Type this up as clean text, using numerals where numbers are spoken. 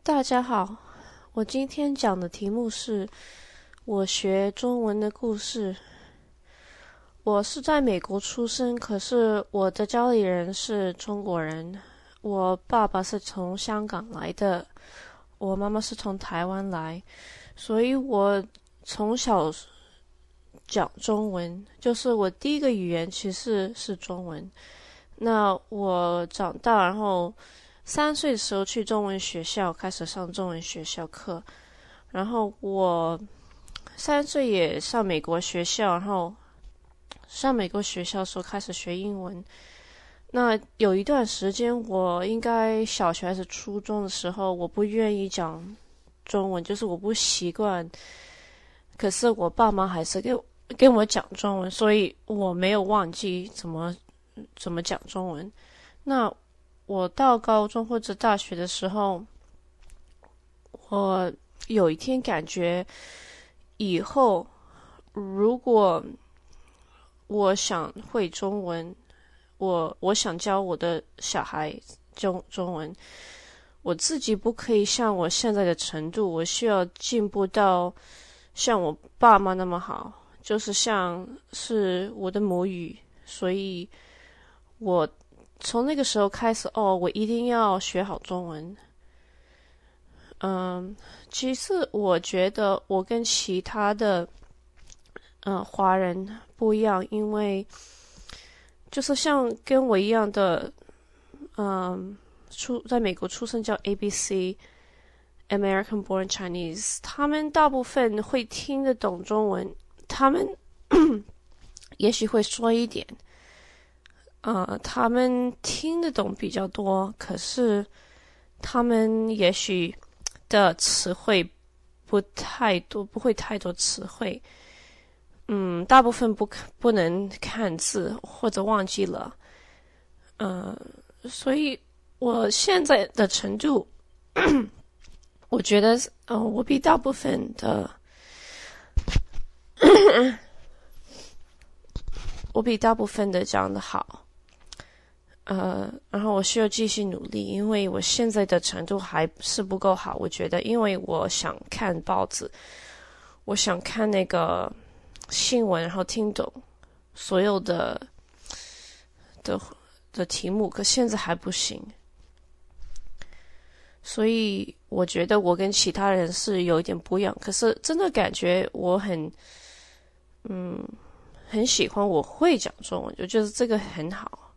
大家好，我今天讲的题目是我学中文的故事。我是在美国出生，可是我的家里人是中国人。我爸爸是从香港来的，我妈妈是从台湾来，所以我从小讲中文，就是我第一个语言其实是中文。那我长大，然后3岁的时候去中文学校，开始上中文学校课。然后我3岁也上美国学校，然后上美国学校的时候开始学英文。那有一段时间，我应该小学还是初中的时候，我不愿意讲中文，就是我不习惯。可是我爸妈还是跟我讲中文，所以我没有忘记怎么讲中文。那我到高中或者大学的时候，我有一天感觉以后如果我想会中文，我想教我的小孩中文，我自己不可以像我现在的程度，我需要进步到像我爸妈那么好，就是像是我的母语。所以我从那个时候开始，我一定要学好中文。其实我觉得我跟其他的华人不一样，因为就是像跟我一样的，在美国出生叫 ABC American Born Chinese， 他们大部分会听得懂中文，他们也许会说一点，他们听得懂比较多，可是他们也许的词汇不太多，不会太多词汇。大部分不能看字或者忘记了。所以我现在的程度，我觉得我比大部分的讲得好。然后我需要继续努力，因为我现在的程度还是不够好。我觉得，因为我想看报纸，我想看那个新闻，然后听懂所有的题目，可现在还不行。所以我觉得我跟其他人是有一点不一样，可是真的感觉我很喜欢，我会讲中文，我觉得这个很好。